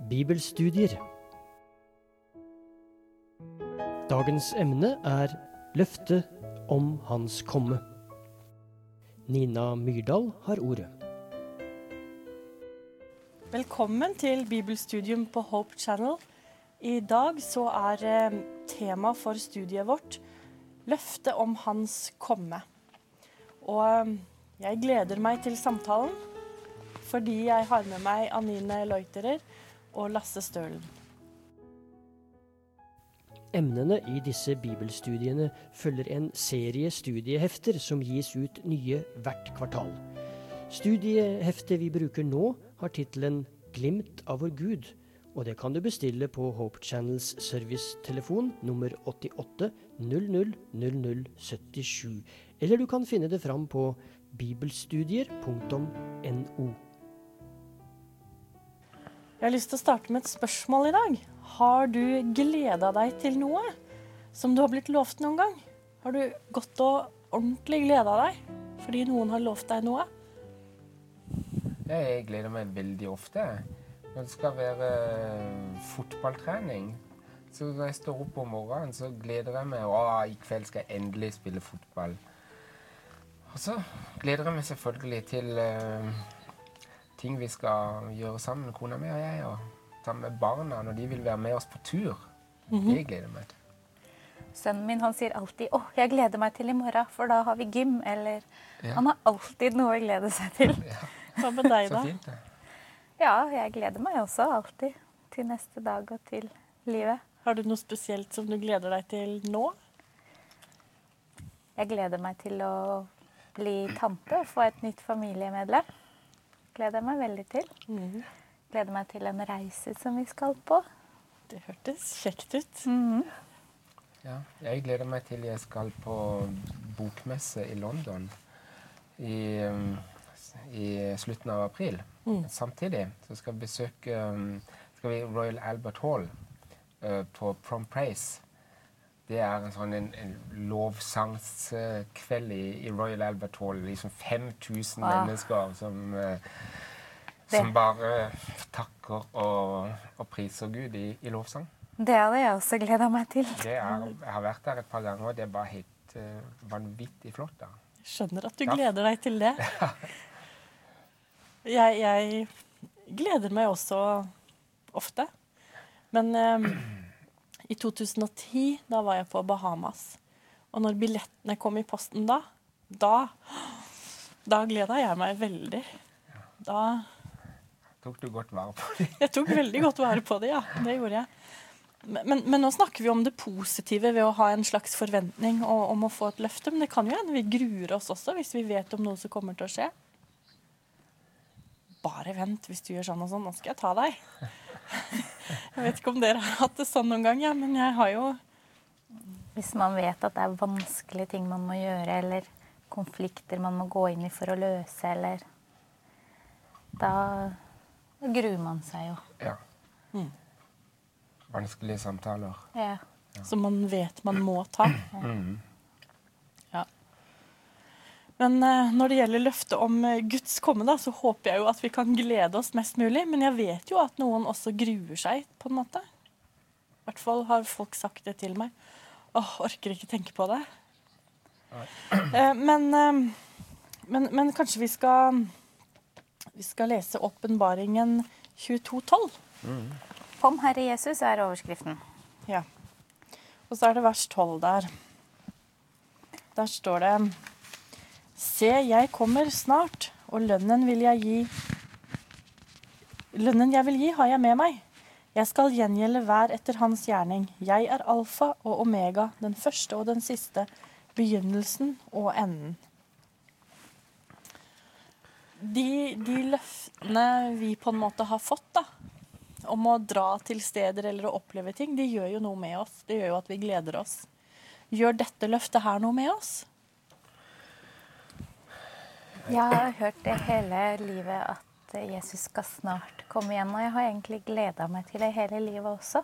Bibelstudier. Dagens emne er løftet om hans komme. Nina Myrdal har ordet. Velkommen til Bibelstudium på Hope Channel. I dag så er tema for studiet vårt løftet om hans komme. Og jeg gleder meg til samtalen, fordi jeg har med meg Anine Leuterer og Lasse Stølen. Emnene i disse bibelstudiene følger en serie studiehefter som gis ut nye hvert kvartal. Studieheftet vi bruker nå har titelen Glimt av vår Gud, og det kan du bestille på Hope Channels servicetelefon nummer 88 00 00 77, eller du kan finne det fram på bibelstudier.no. Jeg har lyst til å starte med et spørsmål i dag. Har du gledet deg til noe som du har blitt lovt noen gang? Har du gått og ordentlig gledet deg fordi noen har lovt deg noe? Jeg gleder meg veldig ofte. Når det skal være fotballtrening, så når jeg står opp om morgenen, så gleder jeg meg. I kveld skal jeg endelig spille fotball. Og så gleder jeg meg selvfølgelig til ting vi skal gjøre sammen, kona mi og jeg, og sammen med barna når de vil være med oss på tur. Det gleder jeg meg til. Sønnen min, han sier alltid, jeg gleder meg til i morgen, for da har vi gym, eller han har alltid noe å glede seg til. Ja. Hva med deg da? Så fint det. Ja, jeg gleder meg også alltid til neste dag og til livet. Har du noe spesielt som du gleder deg til nå? Jeg gleder meg til å bli tante og få et nytt familiemedlem. Gleder meg veldig til. Gleder meg til en reise som vi skal på. Det hørtes kjekt ut. Ja, jeg gleder meg til jeg skal på bokmesse i London i slutten av april. Samtidig så skal vi Royal Albert Hall på Prom Praise. Det er en lovsangskveld i Royal Albert Hall. Liksom 5000 mennesker som bare takker og priser Gud i lovsang. Det hadde jeg også gledet meg til. Jeg har vært der et par ganger, og det er bare helt vanvittig flott da. Jeg skjønner at du gleder deg til det. Jeg gleder meg også ofte. Men i 2010, da var jeg på Bahamas. Og når billettene kom i posten da gledet jeg meg veldig. Da tok du godt vare på det? Jeg tok veldig godt vare på det, ja. Det gjorde jeg. Men nå snakker vi om det positive ved å ha en slags forventning om å få et løfte. Men det kan jo hende vi gruer oss også hvis vi vet om noe som kommer til å skje. Bare vent hvis du gjør sånn og sånn. Nå skal jeg ta deg. Jeg vet ikke om dere har hatt det sånn noen gang, men jeg har jo... Hvis man vet at det er vanskelige ting man må gjøre, eller konflikter man må gå inn i for å løse, eller... Da gruer man seg jo. Ja. Vanskelige samtaler. Ja. Som man vet man må ta. Ja. Men når det gjelder løftet om Guds komme, da, så håper jeg jo at vi kan glede oss mest mulig. Men jeg vet jo at noen også gruer seg, på en måte. I hvert fall har folk sagt det til meg. Orker ikke tenke på det. Men kanskje vi skal lese Åpenbaringen 22:12. Kom, Herre Jesus, er overskriften. Ja. Og så er det vers 12 der. Der står det: Se, jeg kommer snart, og lønnen jeg vil gi, har jeg med meg. Jeg skal gjengjelde hver etter hans gjerning. Jeg er alfa og omega, den første og den siste, begynnelsen og enden. De løftene vi på en måte har fått da, om å dra til steder eller å oppleve ting, de gjør jo noe med oss. Det gjør jo at vi gleder oss. Gjør dette løftet her noe med oss? Jeg har hørt det hele livet at Jesus skal snart komme igjen, og jeg har egentlig gledet meg til det hele livet også.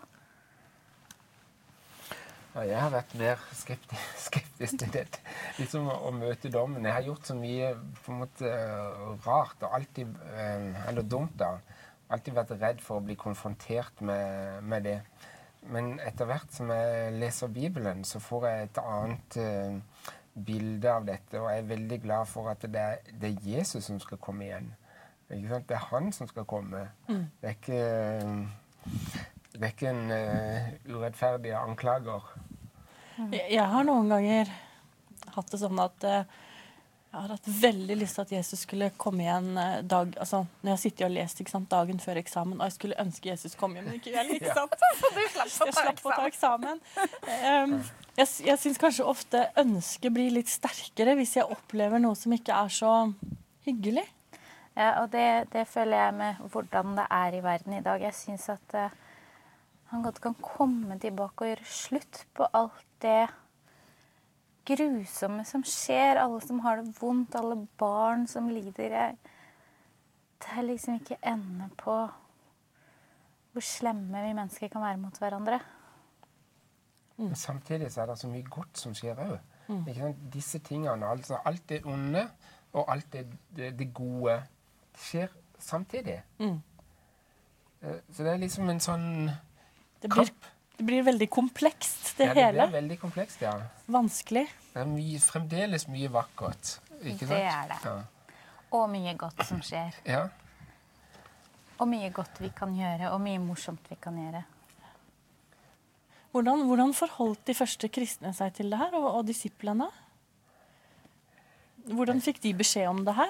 Ja, jeg har vært mer skeptisk til det, liksom å møte dommen. Jeg har gjort så mye på en måte rart og alltid, eller dumt da. alltid vært redd for å bli konfrontert med det. Men etter hvert som jeg leser Bibelen, så får jeg et annet bilde av dette, og jeg er veldig glad for at det er Jesus som skal komme igjen. Ikke sant? Det er han som skal komme. Det er ikke en urettferdig anklager. Jeg har noen ganger hatt det sånn at jeg har hatt veldig lyst til at Jesus skulle komme igjen når jeg sitter og lest, ikke sant, dagen før eksamen, og jeg skulle ønske Jesus kom igjen, men ikke vel, ikke sant? Jeg slapp å ta eksamen. Jeg synes kanskje ofte ønsket blir litt sterkere hvis jeg opplever noe som ikke er så hyggelig. Ja, og det føler jeg med hvordan det er i verden i dag. Jeg synes at han godt kan komme tilbake og gjøre slutt på alt det grusomme som skjer, alle som har det vondt, alle barn som lider. Det er liksom ikke ende på hvor slemme vi mennesker kan være mot hverandre. Men samtidig så er det så mye godt som skjer også. Ikke sant? Disse tingene, altså alt det onde og alt det gode skjer samtidig. Så det er liksom en sånn kamp. Det blir veldig komplekst, det hele. Ja, det blir veldig komplekst, ja. Vanskelig. Det er fremdeles mye vakkert, ikke sant? Det er det. Ja. Og mye godt som skjer. Ja. Og mye godt vi kan gjøre, og mye morsomt vi kan gjøre. Hvordan forholdt de første kristne seg til det her, og disiplene? Hvordan fikk de beskjed om det her?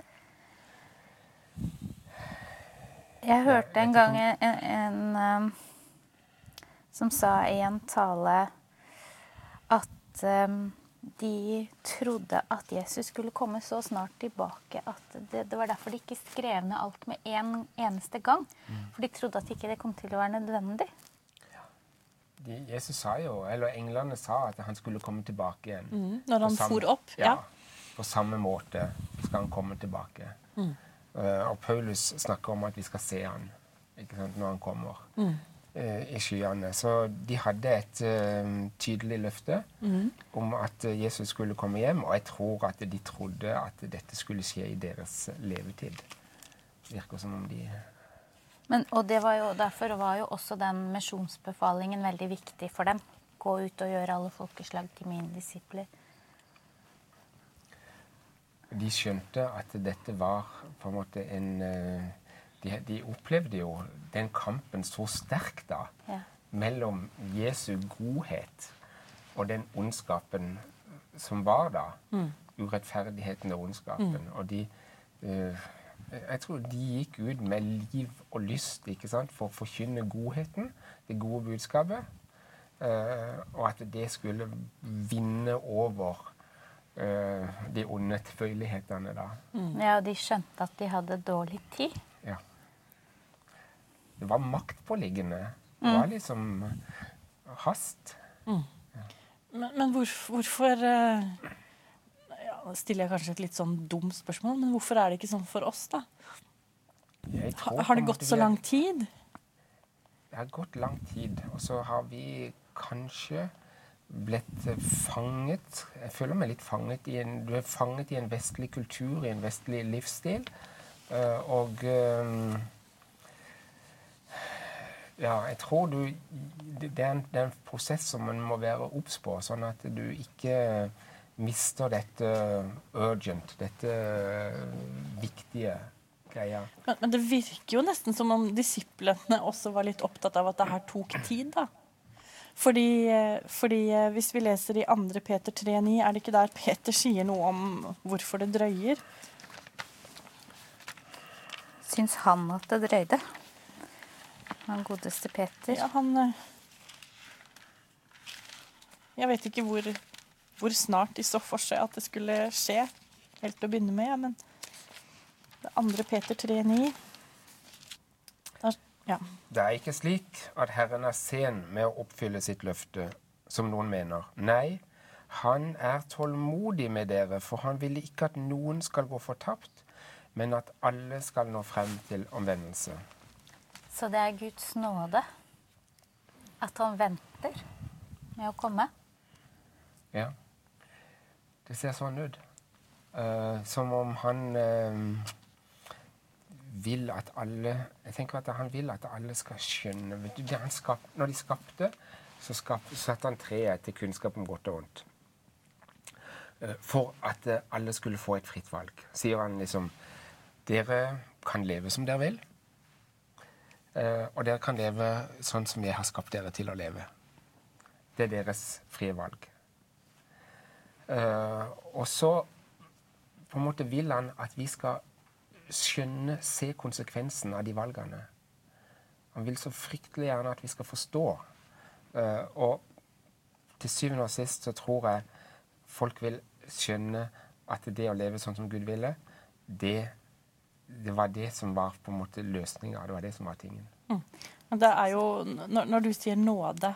Jeg hørte en gang en som sa i en tale at de trodde at Jesus skulle komme så snart tilbake at det var derfor de ikke skrev ned alt med en eneste gang. For de trodde at ikke det kom til å være nødvendig. Jesus sa jo, eller englene sa at han skulle komme tilbake igjen. Når han for opp, ja. På samme måte skal han komme tilbake. Og Paulus snakker om at vi skal se han, ikke sant, når han kommer i skyene. Så de hadde et tydelig løfte om at Jesus skulle komme hjem, og jeg tror at de trodde at dette skulle skje i deres levetid. Det virker som om de... Og derfor var jo også den misjonsbefalingen veldig viktig for dem. Gå ut og gjøre alle folkeslag til mine disipler. De skjønte at dette var på en måte en... De opplevde jo den kampen så sterkt da, mellom Jesu godhet og den ondskapen som var da. Urettferdigheten og ondskapen. Og jeg tror de gikk ut med liv og lyst, ikke sant, for å forkynne godheten, det gode budskapet, og at det skulle vinne over de onde tilbøyelighetene da. Ja, og de skjønte at de hadde dårlig tid. Ja. Det var maktpåliggende. Det var liksom hast. Men hvorfor stiller jeg kanskje et litt sånn dumt spørsmål, men hvorfor er det ikke sånn for oss, da? Har det gått så lang tid? Det har gått lang tid, og så har vi kanskje blitt fanget. Jeg føler meg litt fanget du er fanget i en vestlig kultur, i en vestlig livsstil, og ja, jeg tror det er en prosess som man må være obs på, sånn at du ikke mister dette urgent, dette viktige greia. Men det virker jo nesten som om disiplene også var litt opptatt av at det her tok tid, da. Fordi hvis vi leser i 2. Peter 3,9, er det ikke der Peter sier noe om hvorfor det drøyer? Syns han at det drøyde? Han godeste Peter. Ja, jeg vet ikke hvor snart de så for seg at det skulle skje, helt til å begynne med, men 2. Peter 3,9. Ja. Det er ikke slik at Herren er sen med å oppfylle sitt løfte, som noen mener. Nei, han er tålmodig med dere, for han vil ikke at noen skal gå fortapt, men at alle skal nå frem til omvendelse. Så det er Guds nåde at han venter med å komme? Ja. Det ser sånn ut. Som om han vil at alle Jeg tenker at han vil at alle skal skjønne. Vet du, når de skapte, så satte han treet til kunnskap om godt og vondt. For at alle skulle få et fritt valg. Sier han liksom dere kan leve som dere vil, og dere kan leve sånn som jeg har skapt dere til å leve. Det er deres frie valg. Og så på en måte vil han at vi skal skjønne, se konsekvensen av de valgene. Han vil så fryktelig gjerne at vi skal forstå. Og til syvende og sist så tror jeg folk vil skjønne at det å leve sånn som Gud ville, det var det som var på en måte løsningen. Det var det som var tingen. Men det er jo, når du sier nåde,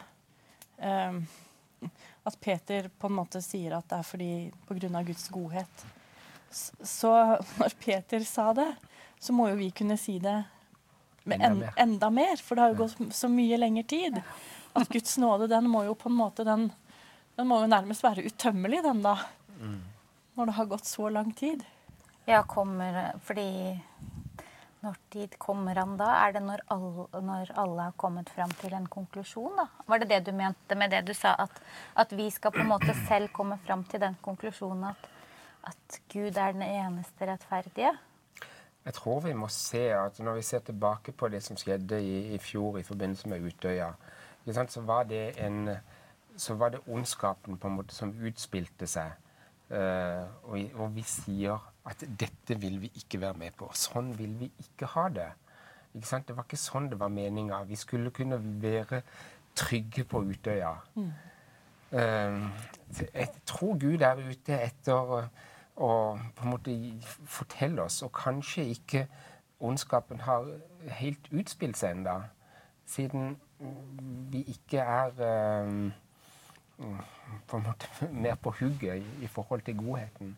at Peter på en måte sier at det er fordi på grunn av Guds godhet, så når Peter sa det, så må jo vi kunne si det med enda mer, for det har jo gått så mye lengre tid. At Guds nåde, den må jo på en måte, den må jo nærmest være utømmelig, den da. Når det har gått så lang tid. Ja, fordi når tid kommer han da? Er det når alle har kommet frem til en konklusjon da? Var det det du mente med det du sa, at vi skal på en måte selv komme frem til den konklusjonen at Gud er den eneste rettferdige? Jeg tror vi må se at når vi ser tilbake på det som skjedde i fjor i forbindelse med Utøya, så var det ondskapen på en måte som utspilte seg. Og vi sier at dette vil vi ikke være med på. Sånn vil vi ikke ha det. Ikke sant? Det var ikke sånn det var meningen. Vi skulle kunne være trygge på Utøya. Jeg tror Gud er ute etter å på en måte fortelle oss, og kanskje ikke ondskapen har helt utspilt seg enda, siden vi ikke er på en måte mer på hugget i forhold til godheten.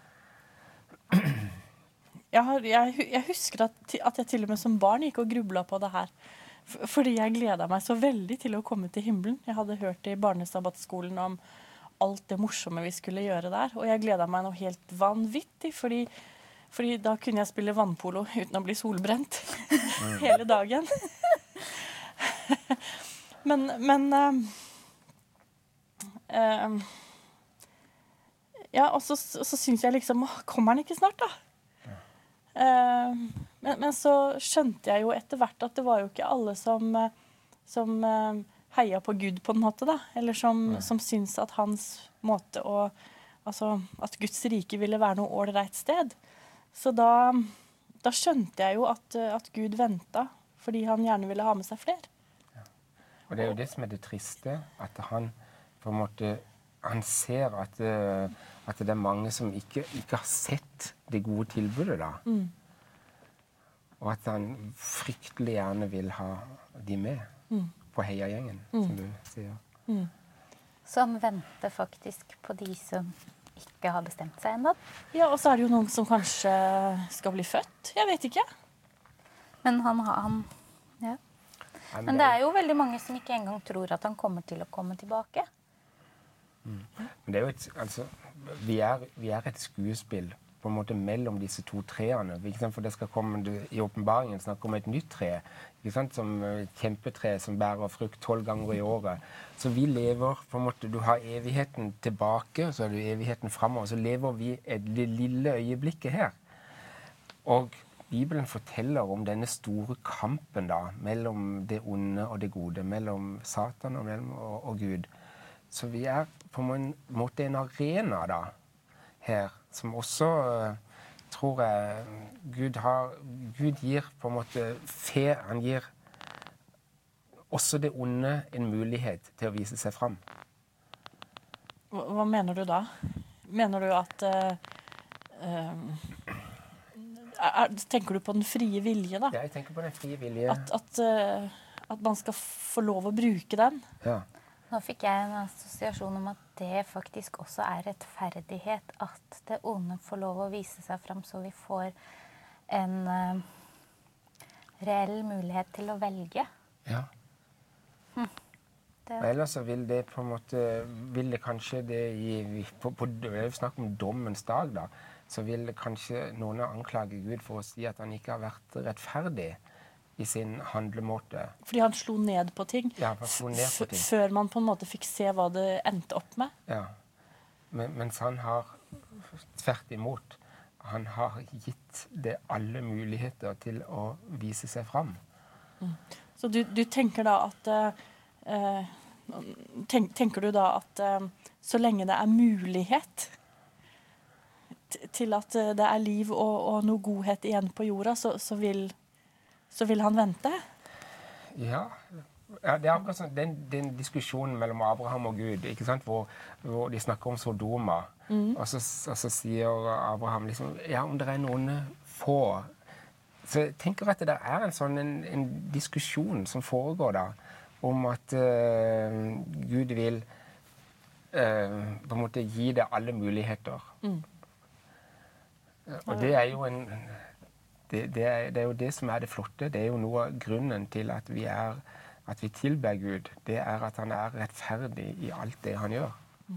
Jeg husker at jeg til og med som barn gikk og grublet på det her. Fordi jeg gledet meg så veldig til å komme til himmelen. Jeg hadde hørt i barnesabbatskolen om alt det morsomme vi skulle gjøre der. Og jeg gledet meg noe helt vanvittig, fordi da kunne jeg spille vannpolo uten å bli solbrent hele dagen. Ja, og så synes jeg liksom, kommer han ikke snart da? Men så skjønte jeg jo etter hvert at det var jo ikke alle som heia på Gud på en måte da, eller som syns at hans måte at Guds rike ville være noe ålreit sted. Så da skjønte jeg jo at Gud ventet, fordi han gjerne ville ha med seg flere. Ja. Og det er jo det som er det triste, at han på en måte, han ser at det er mange som ikke har sett det gode tilbudet da. Og at han fryktelig gjerne vil ha de med på heiagjengen, som du sier. Så han venter faktisk på de som ikke har bestemt seg enda. Ja, og så er det jo noen som kanskje skal bli født. Jeg vet ikke. Men ja. Men det er jo veldig mange som ikke engang tror at han kommer til å komme tilbake. Men det er jo vi er et skuespill på en måte mellom disse to treene. For det skal komme i åpenbaringen snakke om et nytt tre, ikke sant? Som kjempetre som bærer frukt 12 ganger i året. Så vi lever på en måte, du har evigheten tilbake, så har du evigheten fremover, så lever vi det lille øyeblikket her. Og Bibelen forteller om denne store kampen da, mellom det onde og det gode, mellom Satan og Gud. Så vi er på en måte en arena da, her, som også, tror jeg, Gud gir på en måte han gir også det onde en mulighet til å vise seg frem. Hva mener du da? Mener du at tenker du på den frie vilje da? Ja, jeg tenker på den frie vilje. At man skal få lov å bruke den? Ja. Nå fikk jeg en assosiasjon om at det faktisk også er rettferdighet, at det onde får lov å vise seg frem, så vi får en reell mulighet til å velge. Ja. Ellers så vil det på en måte, vil det kanskje det det er jo snakk om dommens dag da, så vil kanskje noen anklage Gud for å si at han ikke har vært rettferdig i sin handlemåte. Fordi han slo ned på ting, Ja, han slo ned på ting. før man på en måte fikk se hva det endte opp med. Ja. Mens han har tvert imot. Han har gitt det alle muligheter til å vise seg fram. Så du tenker da at tenker du da at så lenge det er mulighet til at det er liv og noe godhet igjen på jorda, så vil han vente? Ja, det er akkurat sånn, den diskusjonen mellom Abraham og Gud, ikke sant, hvor de snakker om Sodoma, og så sier Abraham liksom, ja, om det er noen få. Så jeg tenker at det der er en diskusjon som foregår da, om at Gud vil på en måte gi det alle muligheter. Og det er jo det er jo det som er det flotte. Det er jo noe av grunnen til at vi tilber Gud. Det er at han er rettferdig i alt det han gjør.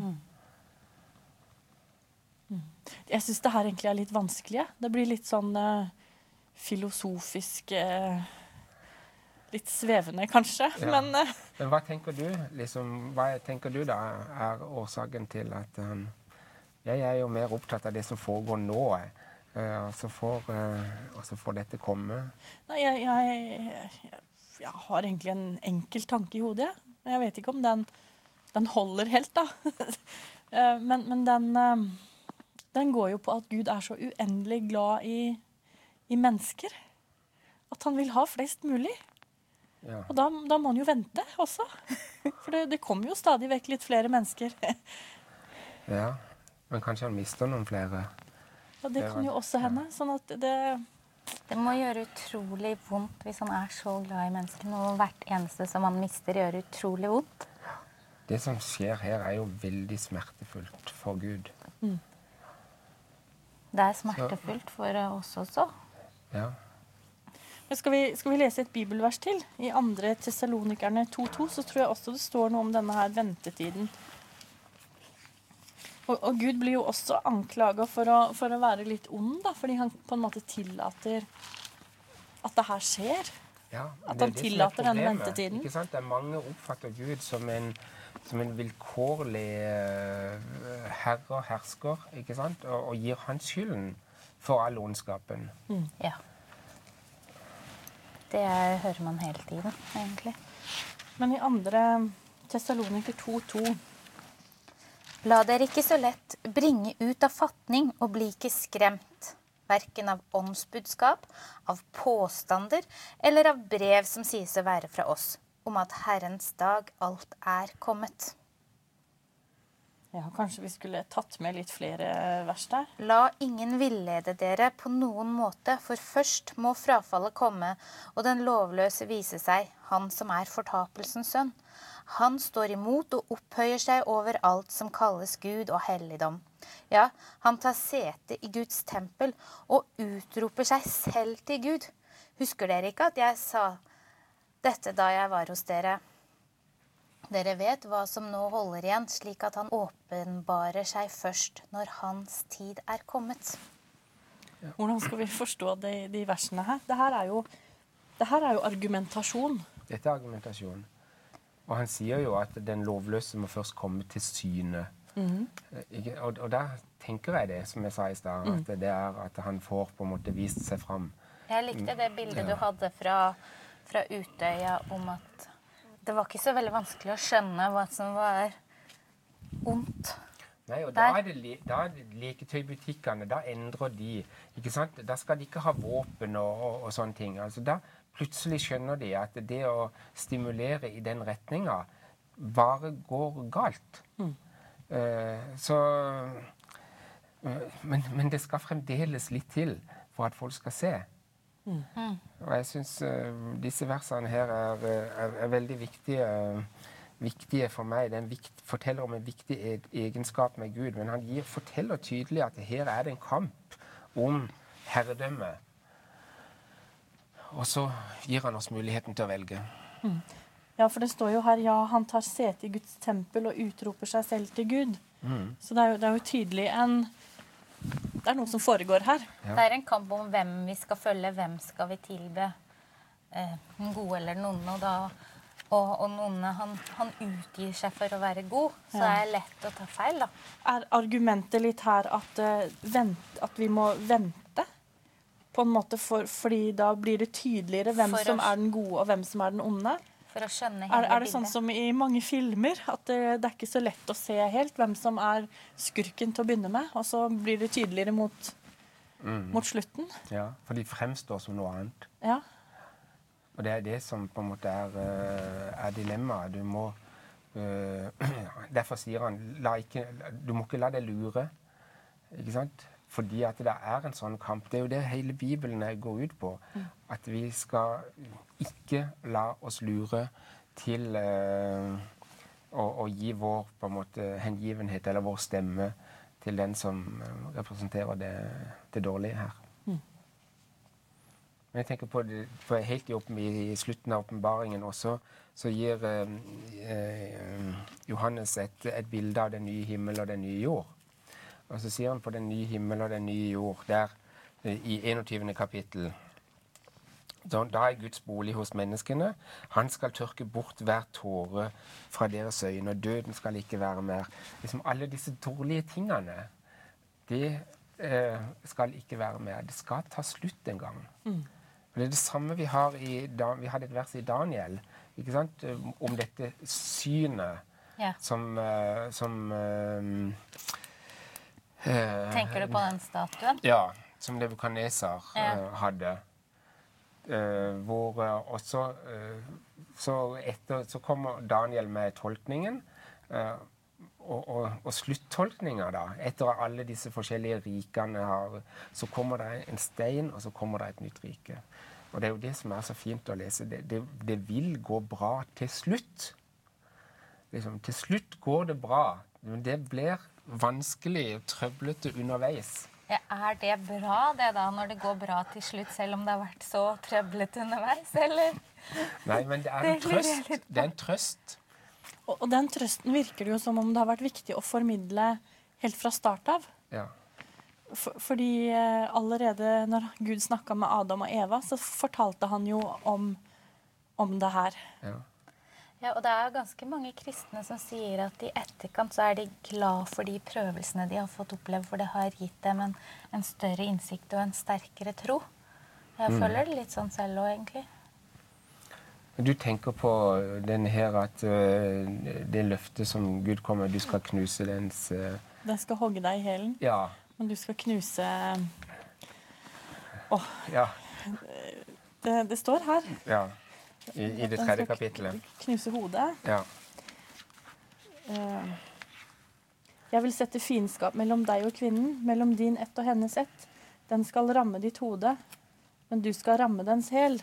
Jeg synes det her egentlig er litt vanskelig. Det blir litt sånn filosofisk, litt svevende kanskje. Ja. Men hva tenker du? Hva tenker du da er årsaken til at jeg er jo mer opptatt av det som foregår nå, og så får dette komme? Nei, jeg har egentlig en enkel tanke i hodet. Jeg vet ikke om den holder helt, da. Men den går jo på at Gud er så uendelig glad i mennesker. At han vil ha flest mulig. Ja. Og da må han jo vente også. For det kommer jo stadig vekk litt flere mennesker. Ja, men kanskje han mister noen flere. Og det kan jo også hende. Sånn at det må gjøre utrolig vondt hvis han er så glad i mennesker. Og hvert eneste som han mister, gjør utrolig vondt. Det som skjer her, er jo veldig smertefullt for Gud. Det er smertefullt for oss også. Ja. Men skal vi lese et bibelvers til? I 2. Tessalonikerne 2:2 så tror jeg også det står noe om denne her ventetiden. Og Gud blir jo også anklaget for å være litt ond, da, fordi han på en måte tillater at det her skjer. Ja, at han tillater denne ventetiden. Ikke sant? Det er mange oppfatter Gud som en vilkårlig herre og hersker, ikke sant? Og gir han skylden for all ondskapen. Ja. Det hører man hele tiden, egentlig. Men i 2. Tessaloniker 2:2 La dere ikke så lett bringe ut av fatning og bli ikke skremt, hverken av åndsbudskap, av påstander eller av brev som sies å være fra oss, om at Herrens dag alt er kommet. Ja, kanskje vi skulle tatt med litt flere vers der. La ingen villede dere på noen måte, for først må frafallet komme, og den lovløse vise seg, han som er fortapelsens sønn. Han står imot og opphøyer seg over alt som kalles Gud og helligdom. Ja, han tar sete i Guds tempel og utroper seg selv til Gud. Husker dere ikke at jeg sa dette da jeg var hos dere? Dere vet hva som nå holder igjen, slik at han åpenbarer seg først når hans tid er kommet. Hvordan skal vi forstå de versene her? Det her er jo argumentasjon. Dette er argumentasjon. Og han sier jo at den lovløse må først komme til syne. Og da tenker jeg det, som jeg sa i stad, at det er at han får på en måte vist seg fram. Jeg likte det bildet du hadde fra Utøya om at det var ikke så veldig vanskelig å skjønne hva som var ondt. Nei, og da er det leketøybutikkene, da endrer de, ikke sant? Da skal de ikke ha våpen og sånne ting. Altså da plutselig skjønner de at det å stimulere i den retningen bare går galt. Men det skal fremdeles litt til for at folk skal se. Og jeg synes disse versene her er veldig viktige for meg. Den forteller om en viktig egenskap med Gud, men han forteller tydelig at her er det en kamp om herredømme. Og så gir han oss muligheten til å velge. Ja, for det står jo her, ja, han tar sete i Guds tempel og utroper seg selv til Gud. Så det er jo tydelig det noe som foregår her. Ja. Det en kamp om hvem vi skal følge, hvem skal vi tilbe. Den gode eller den onde, og noen han utgir seg for å være god, så det lett å ta feil, da. Argumentet litt her at vi må vente, på en måte, fordi da blir det tydeligere hvem som den gode og hvem som den onde? For å skjønne hele bildet. Det sånn som i mange filmer, at det ikke så lett å se helt hvem som skurken til å begynne med, og så blir det tydeligere mot slutten? Ja, for de fremstår som noe annet. Ja. Og det det som på en måte dilemmaet. Du må derfor sier han du må ikke la deg lure, ikke sant? Fordi at det en sånn kamp. Det jo det hele Bibelen går ut på. At vi skal ikke la oss lure til å gi vår på en måte hengivenhet eller vår stemme til den som representerer det dårlige her. Men jeg tenker på det, for helt i slutten av åpenbaringen også, så gir Johannes et bilde av den nye himmel og den nye jord. Og så sier han på den nye himmel og den nye jord, der i 21. kapittel, da Guds bolig hos menneskene, han skal tørke bort hver tåre fra deres øyne, og døden skal ikke være mer. Liksom alle disse dårlige tingene, det skal ikke være mer. Det skal ta slutt en gang. Og det det samme vi har vi hadde et vers i Daniel, ikke sant? Om dette synet som tenker du på den statuen? Ja, som Nebukadnesar hadde. Hvor også så kommer Daniel med tolkningen, og sluttolkninger da, etter alle disse forskjellige rikene så kommer det en stein, og så kommer det et nytt rike. Og det jo det som så fint å lese. Det vil gå bra til slutt. Liksom, til slutt går det bra, men det blir vanskelig og trøblete underveis. Ja, det bra det da, når det går bra til slutt, selv om det har vært så trøblete underveis, eller? Nei, men det en trøst. Det en trøst. Og den trøsten virker det jo som om det har vært viktig å formidle helt fra start av. Ja. Fordi allerede når Gud snakket med Adam og Eva, så fortalte han jo om det her. Ja. Ja, og det ganske mange kristne som sier at i etterkant så de glad for de prøvelsene de har fått oppleve, for det har gitt dem en større innsikt og en sterkere tro. Jeg føler det litt sånn selv også, egentlig. Du tenker på den her at det løftet som Gud kommer, du skal knuse dens... Den skal hogge deg i hælen. Ja. Men du skal knuse... Ja. Det står her. Ja. I det 3. kapittelet. Knuse hodet. Ja. Jeg vil sette fiendskap mellom deg og kvinnen, mellom din ett og hennes ett. Den skal ramme ditt hode, men du skal ramme dens hæl.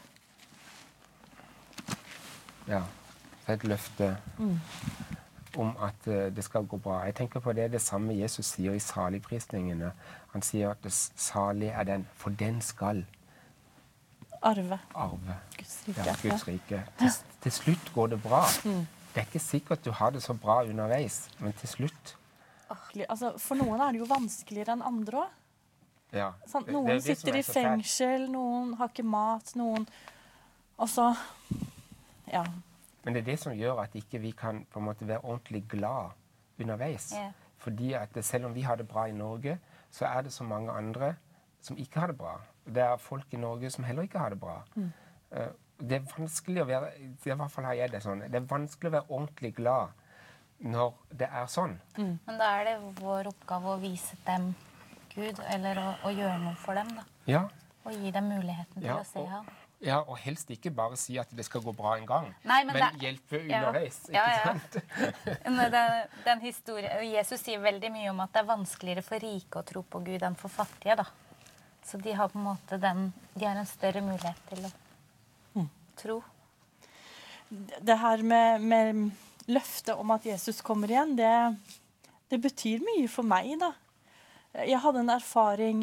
Ja, det et løfte om at det skal gå bra. Jeg tenker på det samme Jesus sier i saligprisningene. Han sier at det salige den, for den skal arve. Guds rike. Ja, Guds rike. Til slutt går det bra. Det ikke sikkert du har det så bra underveis, men til slutt. Altså, for noen det jo vanskeligere enn andre også. Ja. Sånn, noen sitter i fengsel, noen har ikke mat, noen... Og så... Ja. Men det det som gjør at ikke vi kan på en måte være ordentlig glad underveis. Yeah. Fordi at selv om vi har det bra i Norge, så det så mange andre som ikke har det bra. Det folk i Norge som heller ikke har det bra. Det vanskelig å være, i hvert fall har jeg det sånn, det vanskelig å være ordentlig glad når det sånn. Men da det vår oppgave å vise dem Gud, eller å gjøre noe for dem da. Ja. Og gi dem muligheten til å se ham. Ja, og helst ikke bare si at det skal gå bra en gang, nei, men hjelpe underveis, ikke sant? Den historien, Jesus sier veldig mye om at det vanskeligere for rike å tro på Gud enn for fattige, da. Så de har på en måte de har en større mulighet til å tro. Det her med løftet om at Jesus kommer igjen, det betyr mye for meg, da. Jeg hadde en erfaring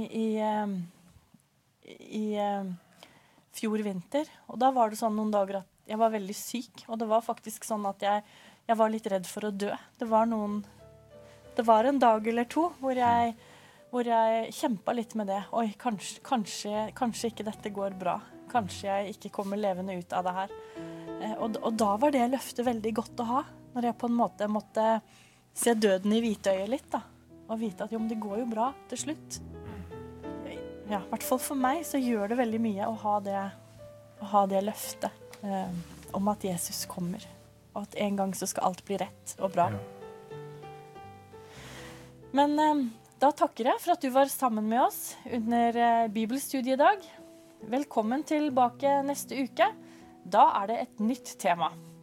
i fjor vinter, og da var det sånn noen dager at jeg var veldig syk, og det var faktisk sånn at jeg var litt redd for å dø. Det var en dag eller to hvor hvor jeg kjempet litt med det. Oi, kanskje ikke dette går bra. Kanskje jeg ikke kommer levende ut av det her. Og da var det løftet veldig godt å ha, når jeg på en måte måtte se døden i hvitøyet litt da, og vite at jo, men det går jo bra til slutt. Ja, i hvert fall for meg så gjør det veldig mye å ha det løftet om at Jesus kommer, og at en gang så skal alt bli rett og bra. Men da takker jeg for at du var sammen med oss under bibelstudiet i dag. Velkommen tilbake neste uke. Da er det et nytt tema.